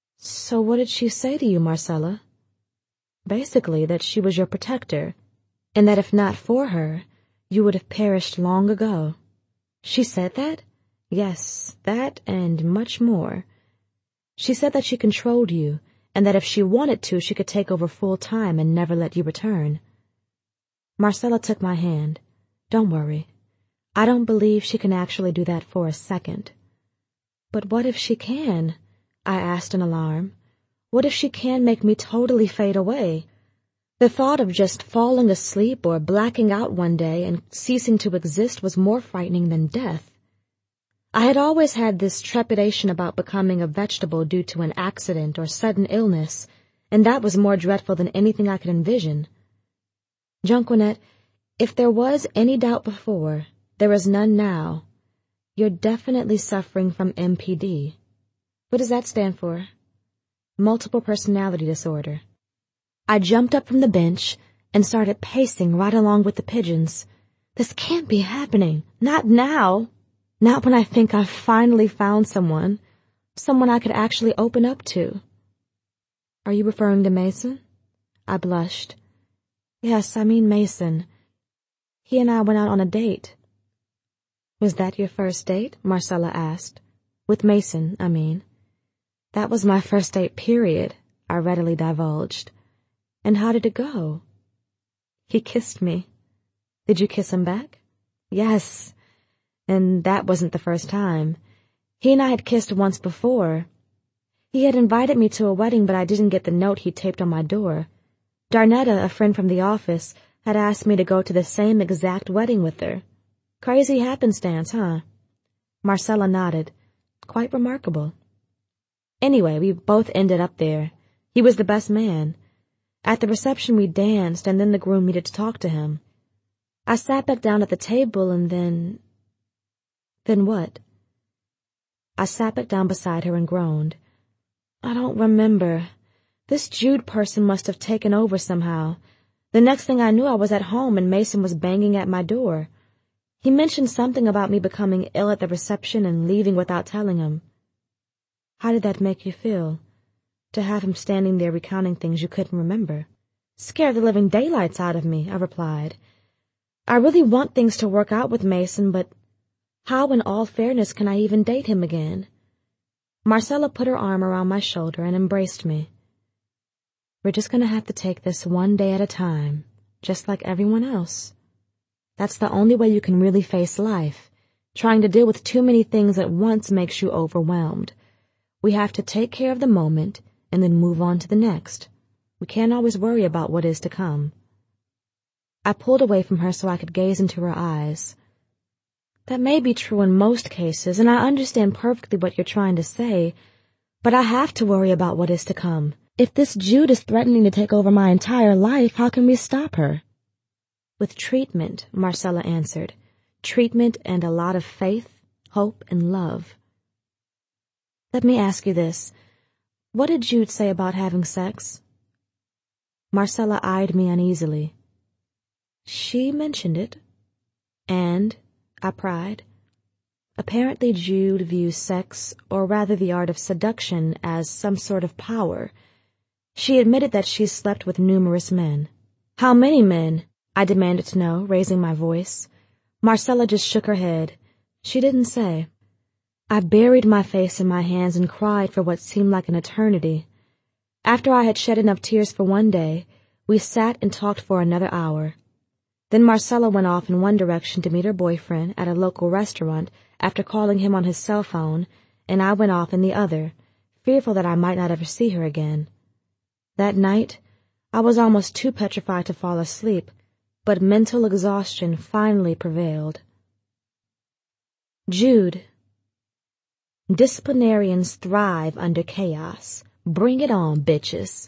"So what did she say to you, Marcella?" "Basically that she was your protector. and that if not for her, you would have perished long ago. She said that? Yes, that and much more. She said that she controlled you, and that if she wanted to, she could take over full time and never let you return. Marcella took my hand. Don't worry. I don't believe she can actually do that for a second. But what if she can? I asked in alarm. What if she can make me totally fade away? The thought of just falling asleep or blacking out one day and ceasing to exist was more frightening than death. I had always had this trepidation about becoming a vegetable due to an accident or sudden illness, and that was more dreadful than anything I could envision. Junquinette, if there was any doubt before, there is none now. You're definitely suffering from M P D. What does that stand for? Multiple personality disorder. I jumped up from the bench and started pacing right along with the pigeons. This can't be happening. Not now. Not when I think I've finally found someone. Someone I could actually open up to. Are you referring to Mason? I blushed. Yes, I mean Mason. He and I went out on a date. Was that your first date? Marcella asked. With Mason, I mean. That was my first date, period, I readily divulged. And how did it go? He kissed me. Did you kiss him back? Yes. And that wasn't the first time. He and I had kissed once before. He had invited me to a wedding, but I didn't get the note he taped on my door. Darnetta, a friend from the office, had asked me to go to the same exact wedding with her. Crazy happenstance, huh? Marcella nodded. Quite remarkable. Anyway, we both ended up there. He was the best man. At the reception we danced, and then the groom needed to talk to him. I sat back down at the table, and then... Then what? I sat back down beside her and groaned. I don't remember. This Jude person must have taken over somehow. The next thing I knew, I was at home and Mason was banging at my door. He mentioned something about me becoming ill at the reception and leaving without telling him. How did that make you feel? To have him standing there recounting things you couldn't remember? Scared the living daylights out of me, I replied. I really want things to work out with Mason, but how in all fairness can I even date him again? Marcella put her arm around my shoulder and embraced me. We're just going to have to take this one day at a time, just like everyone else. That's the only way you can really face life. Trying to deal with too many things at once makes you overwhelmed. We have to take care of the moment and then move on to the next. We can't always worry about what is to come. I pulled away from her so I could gaze into her eyes. That may be true in most cases, and I understand perfectly what you're trying to say, but I have to worry about what is to come. If this Jude is threatening to take over my entire life, how can we stop her? With treatment, Marcella answered. Treatment and a lot of faith, hope, and love. Let me ask you this. What did Jude say about having sex? Marcella eyed me uneasily. She mentioned it. And... I pried. Apparently Jude views sex, or rather the art of seduction, as some sort of power. She admitted that she slept with numerous men. How many men? I demanded to know, raising my voice. Marcella just shook her head. She didn't say. I buried my face in my hands and cried for what seemed like an eternity. After I had shed enough tears for one day, we sat and talked for another hour. Then Marcella went off in one direction to meet her boyfriend at a local restaurant after calling him on his cell phone, and I went off in the other, fearful that I might not ever see her again. That night, I was almost too petrified to fall asleep, but mental exhaustion finally prevailed. Jude. Disciplinarians thrive under chaos. Bring it on, bitches.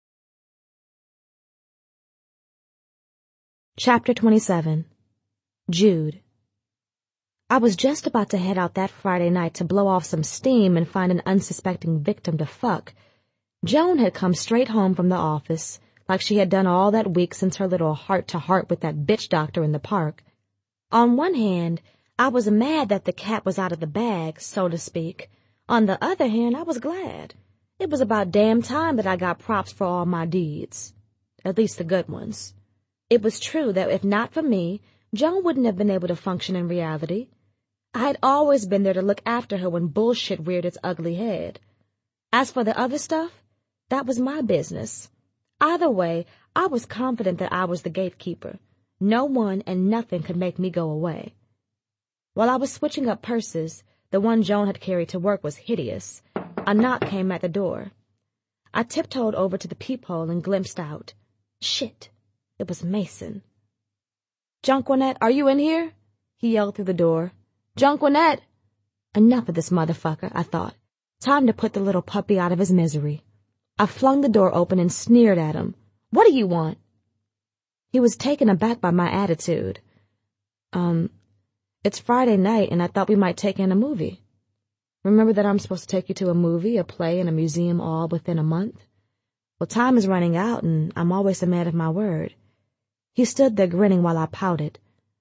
Chapter twenty-seven. Jude. I was just about to head out that Friday night to blow off some steam and find an unsuspecting victim to fuck. Joan had come straight home from the office, like she had done all that week since her little heart-to-heart with that bitch doctor in the park. On one hand, I was mad that the cat was out of the bag, so to speak. On the other hand, I was glad. It was about damn time that I got props for all my deeds. At least the good ones. It was true that if not for me, Joan wouldn't have been able to function in reality. I had always been there to look after her when bullshit reared its ugly head. As for the other stuff, that was my business. Either way, I was confident that I was the gatekeeper. No one and nothing could make me go away. While I was switching up purses, the one Joan had carried to work was hideous. A knock came at the door. I tiptoed over to the peephole and glimpsed out. Shit, it was Mason. "Junquinette, are you in here?" he yelled through the door. "Junquinette!" Enough of this motherfucker, I thought. Time to put the little puppy out of his misery. I flung the door open and sneered at him. "What do you want?" He was taken aback by my attitude. Um, it's Friday night and I thought we might take in a movie. Remember that I'm supposed to take you to a movie, a play, and a museum all within a month? Well, time is running out and I'm always a man of my word. He stood there grinning while I pouted.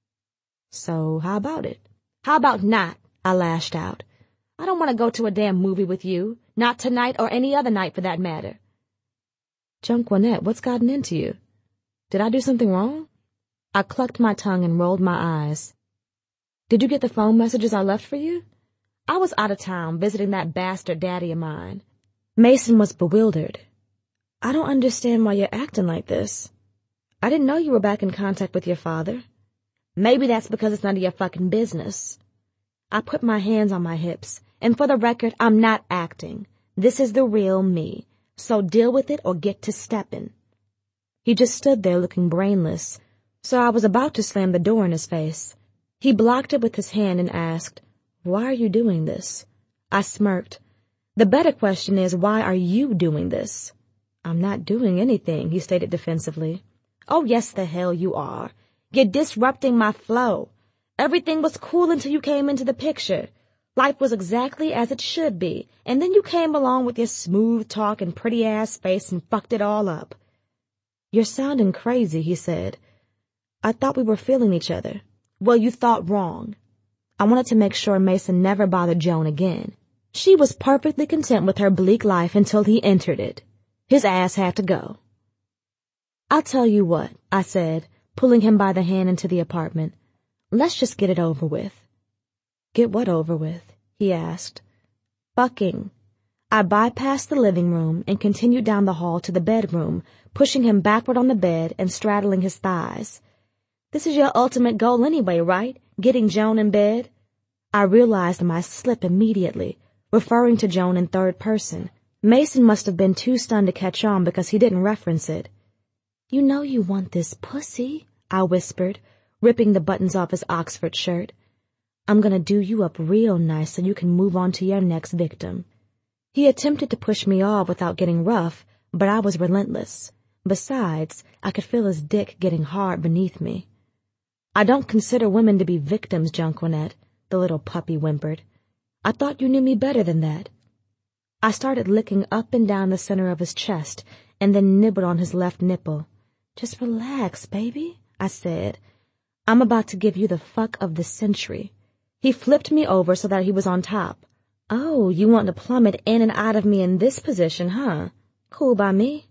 "So how about it?" "How about not?" I lashed out. "I don't want to go to a damn movie with you. Not tonight or any other night for that matter." "Junquinette, what's gotten into you? Did I do something wrong?" I clucked my tongue and rolled my eyes. "Did you get the phone messages I left for you?" I was out of town visiting that bastard daddy of mine. Mason was bewildered. "I don't understand why you're acting like this. I didn't know you were back in contact with your father." "Maybe that's because it's none of your fucking business." I put my hands on my hips, and for the record, I'm not acting. This is the real me, so deal with it or get to steppin'. He just stood there looking brainless, so I was about to slam the door in his face. He blocked it with his hand and asked, "Why are you doing this?" I smirked. "The better question is, why are you doing this?" "I'm not doing anything," he stated defensively. "Oh, yes, the hell you are. You're disrupting my flow. Everything was cool until you came into the picture. Life was exactly as it should be, and then you came along with your smooth talk and pretty-ass face and fucked it all up." "You're sounding crazy," he said. "I thought we were feeling each other." "Well, you thought wrong." I wanted to make sure Mason never bothered Joan again. She was perfectly content with her bleak life until he entered it. His ass had to go. "I'll tell you what," I said, pulling him by the hand into the apartment. "Let's just get it over with." "Get what over with?" he asked. "Fucking." I bypassed the living room and continued down the hall to the bedroom, pushing him backward on the bed and straddling his thighs. "This is your ultimate goal anyway, right? Getting Joan in bed?" I realized my slip immediately, referring to Joan in third person. Mason must have been too stunned to catch on because he didn't reference it. "You know you want this pussy," I whispered, ripping the buttons off his Oxford shirt. "I'm gonna do you up real nice so you can move on to your next victim." He attempted to push me off without getting rough, but I was relentless. Besides, I could feel his dick getting hard beneath me. "I don't consider women to be victims, Junquinette," the little puppy whimpered. "I thought you knew me better than that." I started licking up and down the center of his chest and then nibbled on his left nipple. "Just relax, baby," I said. "I'm about to give you the fuck of the century." He flipped me over so that he was on top. "Oh, you want to plummet in and out of me in this position, huh? Cool by me."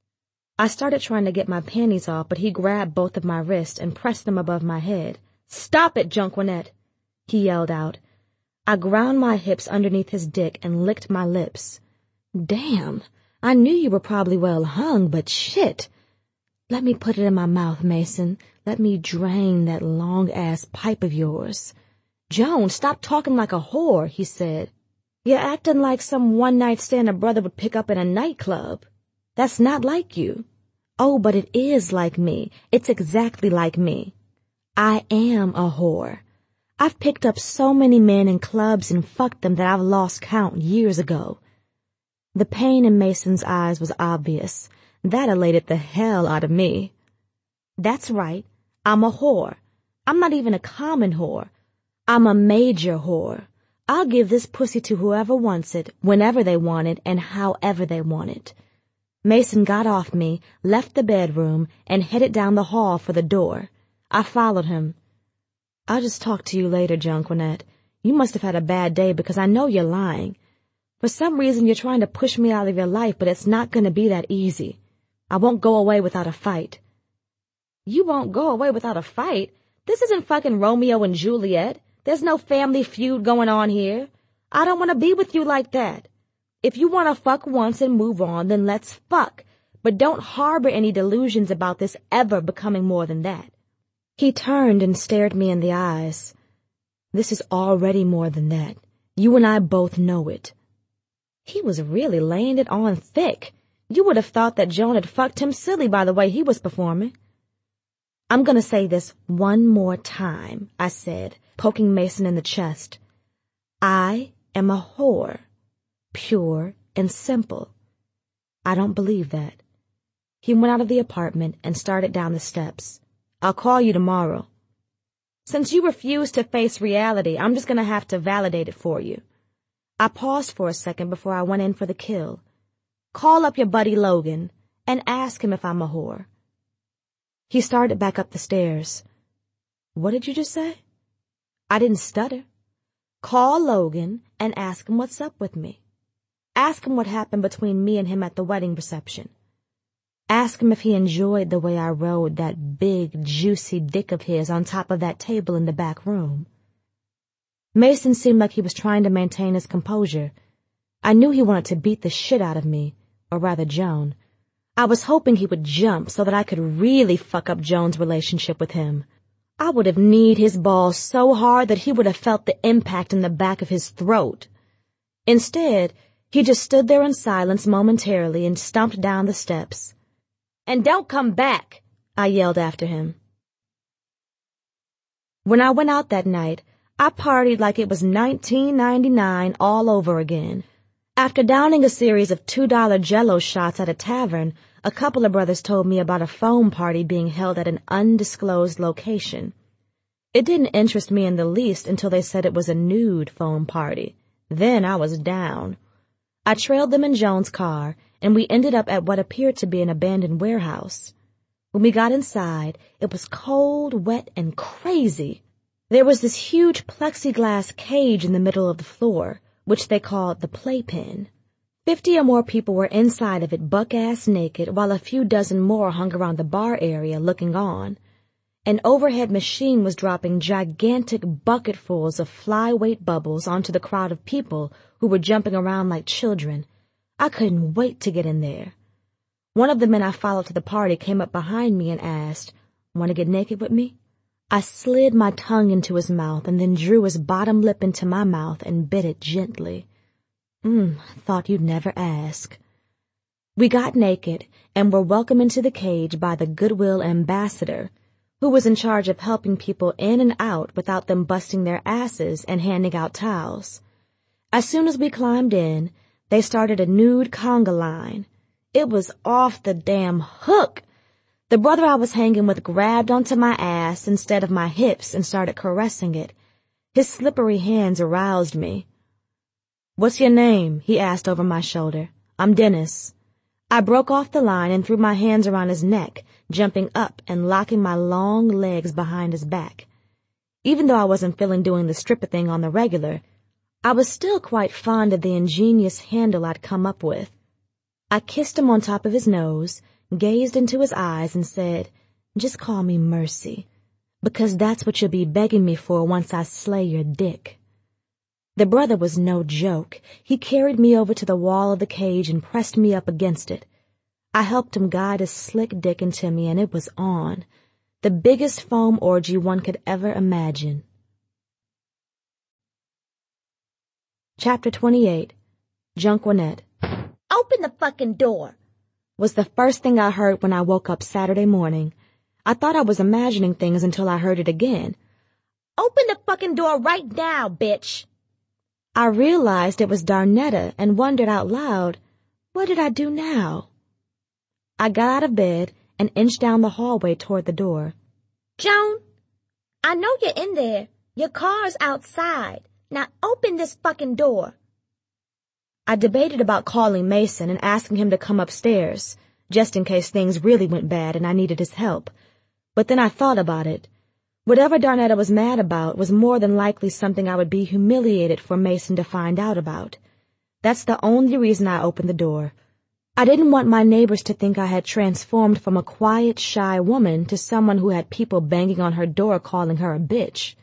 I started trying to get my panties off, but he grabbed both of my wrists and pressed them above my head. "Stop it, Junquinette!" he yelled out. I ground my hips underneath his dick and licked my lips. "Damn, I knew you were probably well hung, but shit. Let me put it in my mouth, Mason. Let me drain that long-ass pipe of yours." "Joan, stop talking like a whore," he said. "You're acting like some one-night stand a brother would pick up in a nightclub. That's not like you." "Oh, but it is like me. It's exactly like me. I am a whore. I've picked up so many men in clubs and fucked them that I've lost count years ago." The pain in Mason's eyes was obvious. That elated the hell out of me. "That's right. I'm a whore. I'm not even a common whore. I'm a major whore. I'll give this pussy to whoever wants it, whenever they want it, and however they want it." Mason got off me, left the bedroom, and headed down the hall for the door. I followed him. "I'll just talk to you later, Junquinette. You must have had a bad day because I know you're lying. For some reason you're trying to push me out of your life, but it's not going to be that easy. I won't go away without a fight." You won't go away without a fight. This isn't fucking Romeo and Juliet. There's no family feud going on here. I don't want to be with you like that. If you want to fuck once and move on, then let's fuck. But don't harbor any delusions about this ever becoming more than that. He turned and stared me in the eyes. This is already more than that. You and I both know it. He was really laying it on thick. You would have thought that Joan had fucked him silly by the way he was performing. I'm gonna say this one more time, I said, poking Mason in the chest. I am a whore. Pure and simple. I don't believe that. He went out of the apartment and started down the steps. I'll call you tomorrow. Since you refuse to face reality, I'm just gonna have to validate it for you. I paused for a second before I went in for the kill. Call up your buddy Logan and ask him if I'm a whore. He started back up the stairs. What did you just say? I didn't stutter. Call Logan and ask him what's up with me. Ask him what happened between me and him at the wedding reception. Ask him if he enjoyed the way I rode that big, juicy dick of his on top of that table in the back room. Mason seemed like he was trying to maintain his composure. I knew he wanted to beat the shit out of me, or rather Joan. I was hoping he would jump so that I could really fuck up Joan's relationship with him. I would have kneed his balls so hard that he would have felt the impact in the back of his throat. Instead, he just stood there in silence momentarily and stomped down the steps. And don't come back, I yelled after him. When I went out that night, I partied like it was nineteen ninety-nine all over again. After downing a series of two dollar Jell-O shots at a tavern, a couple of brothers told me about a foam party being held at an undisclosed location. It didn't interest me in the least until they said it was a nude foam party. Then I was down. I trailed them in Joan's car, and we ended up at what appeared to be an abandoned warehouse. When we got inside, it was cold, wet, and crazy. There was this huge plexiglass cage in the middle of the floor, which they called the playpen. Fifty or more people were inside of it buck-ass naked, while a few dozen more hung around the bar area looking on. An overhead machine was dropping gigantic bucketfuls of flyweight bubbles onto the crowd of people who were jumping around like children. I couldn't wait to get in there. One of the men I followed to the party came up behind me and asked, "Want to get naked with me?" I slid my tongue into his mouth and then drew his bottom lip into my mouth and bit it gently. Mmm, thought you'd never ask. We got naked and were welcomed into the cage by the Goodwill ambassador, who was in charge of helping people in and out without them busting their asses and handing out towels. As soon as we climbed in, they started a nude conga line. It was off the damn hook. The brother I was hanging with grabbed onto my ass instead of my hips and started caressing it. His slippery hands aroused me. "What's your name?" he asked over my shoulder. "I'm Dennis." I broke off the line and threw my hands around his neck, jumping up and locking my long legs behind his back. Even though I wasn't feeling doing the stripper thing on the regular, I was still quite fond of the ingenious handle I'd come up with. I kissed him on top of his nose, gazed into his eyes, and said, "Just call me Mercy, because that's what you'll be begging me for once I slay your dick." The brother was no joke. He carried me over to the wall of the cage and pressed me up against it. I helped him guide his slick dick into me, and it was on. The biggest foam orgy one could ever imagine. Chapter twenty-eight. Junquinette. "Open the fucking door," was the first thing I heard when I woke up Saturday morning. I thought I was imagining things until I heard it again. "Open the fucking door right now, bitch." I realized it was Darnetta and wondered out loud, what did I do now? I got out of bed and inched down the hallway toward the door. "Joan, I know you're in there. Your car's outside. Now open this fucking door." I debated about calling Mason and asking him to come upstairs, just in case things really went bad and I needed his help. But then I thought about it. Whatever Darnetta was mad about was more than likely something I would be humiliated for Mason to find out about. That's the only reason I opened the door. I didn't want my neighbors to think I had transformed from a quiet, shy woman to someone who had people banging on her door calling her a bitch.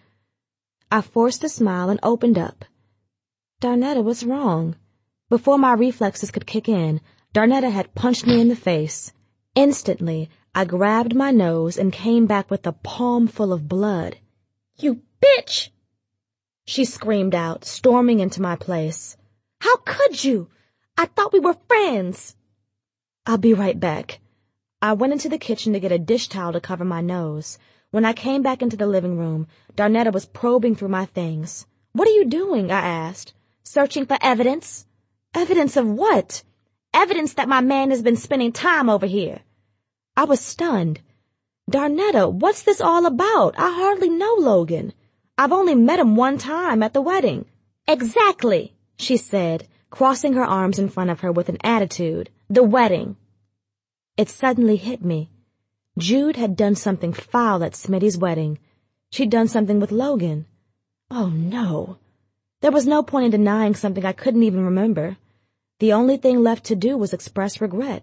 I forced a smile and opened up. Darnetta, what's wrong? Before my reflexes could kick in, Darnetta had punched me in the face. Instantly, I grabbed my nose and came back with a palm full of blood. You bitch! She screamed out, storming into my place. How could you? I thought we were friends. I'll be right back. I went into the kitchen to get a dish towel to cover my nose. When I came back into the living room, Darnetta was probing through my things. What are you doing? I asked. Searching for evidence. Evidence of what? Evidence that my man has been spending time over here. I was stunned. Darnetta, what's this all about? I hardly know Logan. I've only met him one time at the wedding. Exactly, she said, crossing her arms in front of her with an attitude. The wedding. It suddenly hit me. Jude had done something foul at Smitty's wedding. She'd done something with Logan. Oh, no. There was no point in denying something I couldn't even remember. The only thing left to do was express regret.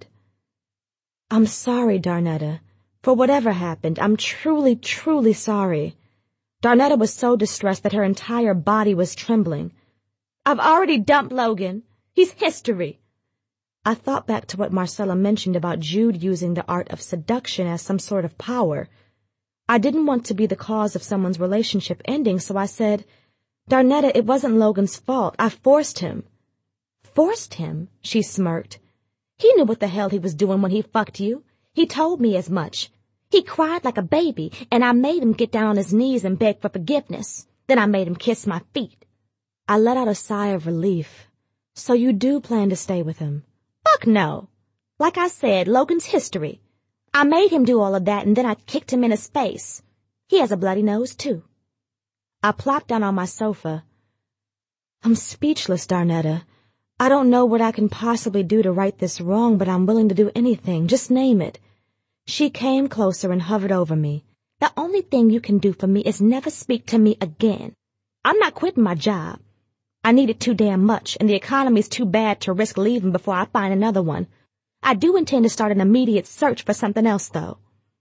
I'm sorry, Darnetta. For whatever happened, I'm truly, truly sorry. Darnetta was so distressed that her entire body was trembling. I've already dumped Logan. He's history. I thought back to what Marcella mentioned about Jude using the art of seduction as some sort of power. I didn't want to be the cause of someone's relationship ending, so I said, Darnetta, it wasn't Logan's fault. I forced him. Forced him? She smirked. He knew what the hell he was doing when he fucked you. He told me as much. He cried like a baby, and I made him get down on his knees and beg for forgiveness. Then I made him kiss my feet. I let out a sigh of relief. So you do plan to stay with him? Fuck no. Like I said, Logan's history. I made him do all of that, and then I kicked him in his face. He has a bloody nose, too. I plopped down on my sofa. I'm speechless, Darnetta. I don't know what I can possibly do to right this wrong, but I'm willing to do anything. Just name it. She came closer and hovered over me. The only thing you can do for me is never speak to me again. I'm not quitting my job. I need it too damn much, and the economy's too bad to risk leaving before I find another one. I do intend to start an immediate search for something else, though.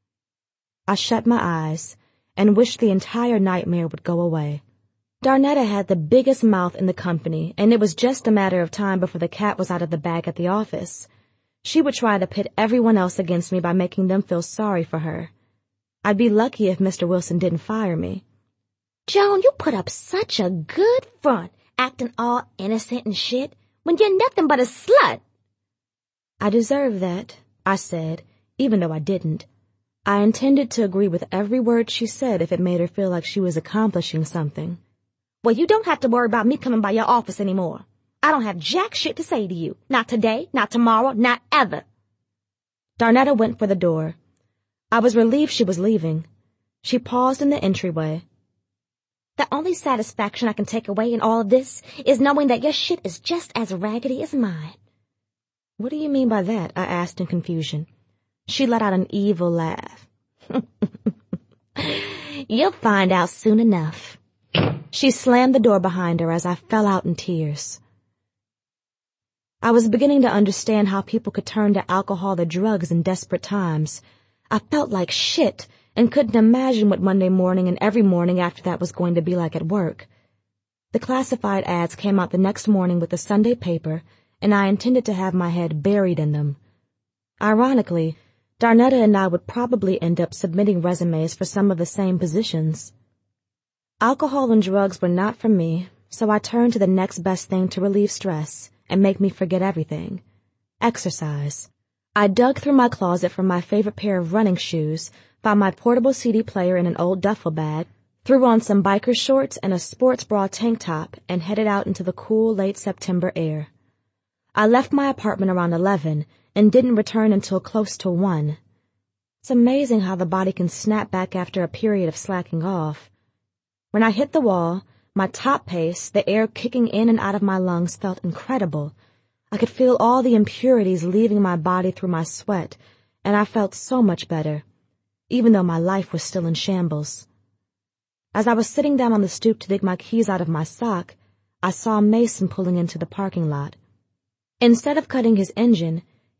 I shut my eyes and wished the entire nightmare would go away. Darnetta had the biggest mouth in the company, and it was just a matter of time before the cat was out of the bag at the office. She would try to pit everyone else against me by making them feel sorry for her. I'd be lucky if Mister Wilson didn't fire me. Joan, you put up such a good front, acting all innocent and shit, when you're nothing but a slut. I deserve that, I said, even though I didn't. I intended to agree with every word she said if it made her feel like she was accomplishing something. Well, you don't have to worry about me coming by your office anymore. I don't have jack shit to say to you. Not today, not tomorrow, not ever. Darnetta went for the door. I was relieved she was leaving. She paused in the entryway. The only satisfaction I can take away in all of this is knowing that your shit is just as raggedy as mine. What do you mean by that? I asked in confusion. She let out an evil laugh. You'll find out soon enough. She slammed the door behind her as I fell out in tears. I was beginning to understand how people could turn to alcohol or drugs in desperate times. I felt like shit and couldn't imagine what Monday morning and every morning after that was going to be like at work. The classified ads came out the next morning with the Sunday paper, and I intended to have my head buried in them. Ironically, Darnetta and I would probably end up submitting resumes for some of the same positions. Alcohol and drugs were not for me, so I turned to the next best thing to relieve stress and make me forget everything. Exercise. I dug through my closet for my favorite pair of running shoes, found my portable C D player in an old duffel bag, threw on some biker shorts and a sports bra tank top, and headed out into the cool late September air. I left my apartment around eleven and didn't return until close to one. It's amazing how the body can snap back after a period of slacking off. When I hit the wall, my top pace, the air kicking in and out of my lungs, felt incredible. I could feel all the impurities leaving my body through my sweat, and I felt so much better, even though my life was still in shambles. As I was sitting down on the stoop to dig my keys out of my sock, I saw Mason pulling into the parking lot. Instead of cutting his engine,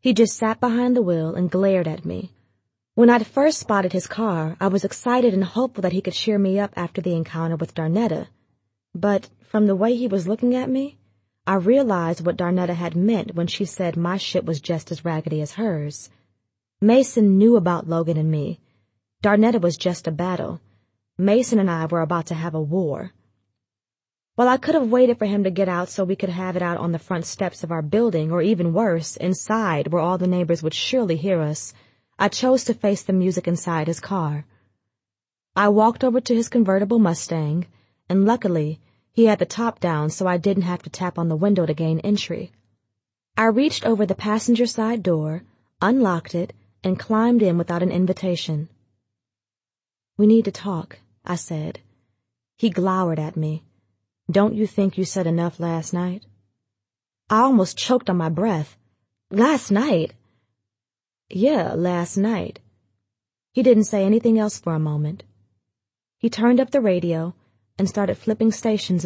He just sat behind the wheel and glared at me. When I'd first spotted his car, I was excited and hopeful that he could cheer me up after the encounter with Darnetta. But from the way he was looking at me, I realized what Darnetta had meant when she said my shit was just as raggedy as hers. Mason knew about Logan and me. Darnetta was just a battle. Mason and I were about to have a war. While I could have waited for him to get out so we could have it out on the front steps of our building, or even worse, inside where all the neighbors would surely hear us, I chose to face the music inside his car. I walked over to his convertible Mustang, and luckily, he had the top down so I didn't have to tap on the window to gain entry. I reached over the passenger side door, unlocked it, and climbed in without an invitation. "We need to talk," I said. He glowered at me. "Don't you think you said enough last night?" I almost choked on my breath. "Last night?" "Yeah, last night." He didn't say anything else for a moment. He turned up the radio and started flipping stations